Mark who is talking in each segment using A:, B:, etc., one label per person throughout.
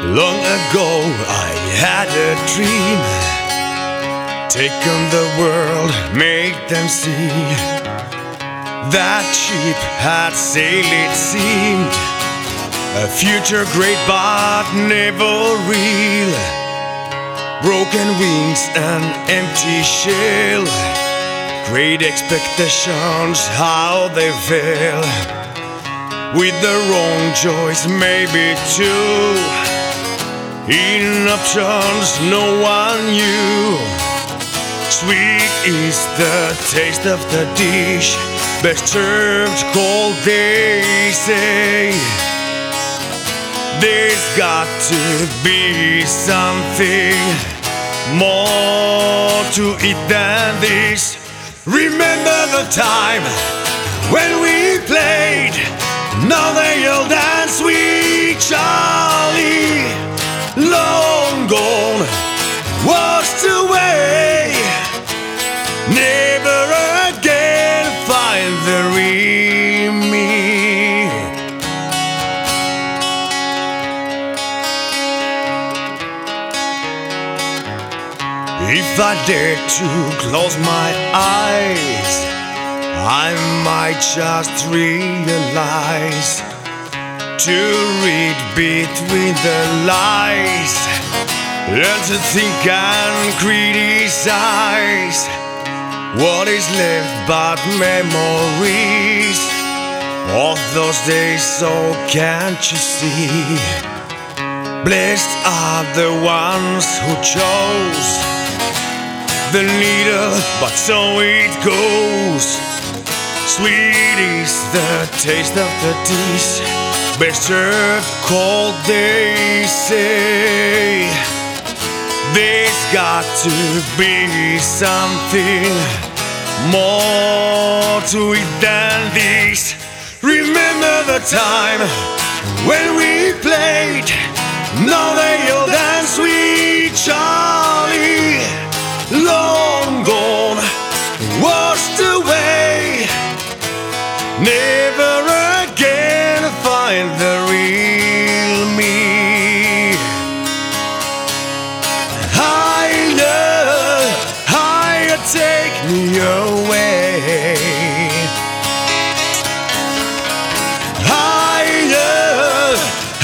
A: Long ago I had a dream. Take on the world, make them see. That ship had sailed, it seemed. A future great but never real. Broken wings and empty shell. Great expectations, how they fail. With the wrong choice, maybe too. In options no one knew. Sweet is the taste of the dish, best served cold, they say. There's got to be something more to it than this. Remember the time when we played Now they all dance, Sweet Charlie. Long gone, washed away. Never again find the real me. If I dare to close my eyes, I might just realize to read between the lines, learn to think and criticize. What is left but memories of those days, so can't you see? Blessed are the ones who chose the needle, but so it goes. Sweet is the taste of the dish, best served cold, they say. There's got to be something more to it than this. Remember the time when we played Now they all dance, Sweet Charlie. Long gone, washed away. Never again find the real me. Higher, higher, take me away. Higher,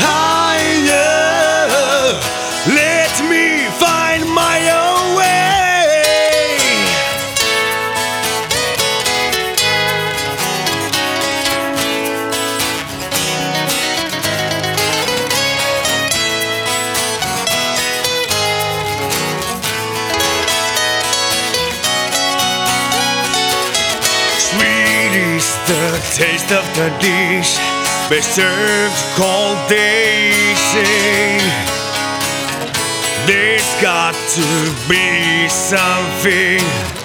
A: higher, let me find my own way. Sweet is the taste of the dish, best served cold, they say. There's got to be something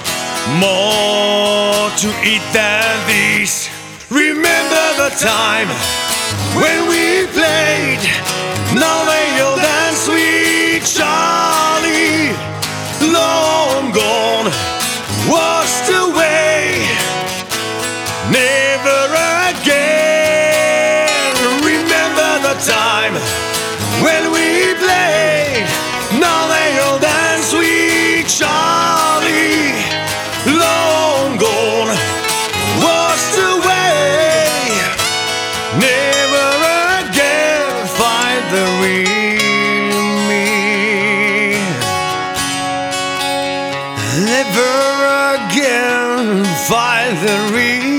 A: more to it than this. Remember the time when we played Now they all dance, Sweet Charlie. Long gone, washed away. Never again. Remember the time when we played Now they all dance, Sweet Charlie. Long gone, washed away. Never again find the real me. Never again find the real